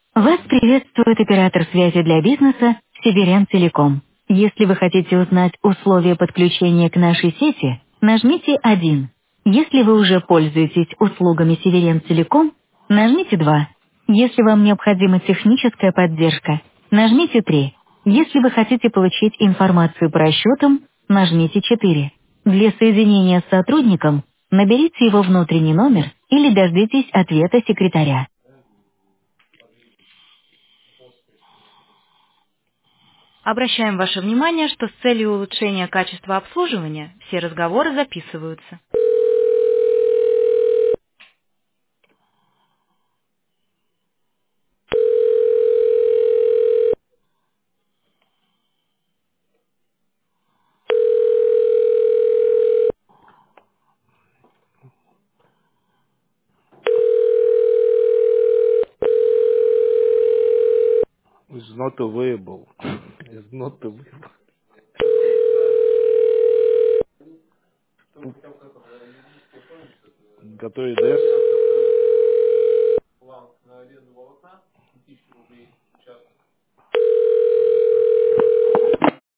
Вас приветствует оператор связи для бизнеса Северен Телеком. Если вы хотите узнать условия подключения к нашей сети, нажмите 1. Если вы уже пользуетесь услугами Северен Телеком, нажмите 2. Если вам необходима техническая поддержка, нажмите 3. Если вы хотите получить информацию по расчетам, нажмите 4. Для соединения с сотрудником наберите его внутренний номер или дождитесь ответа секретаря. Обращаем ваше внимание, что с целью улучшения качества обслуживания все разговоры записываются. It's not available. It's not available. Который даст?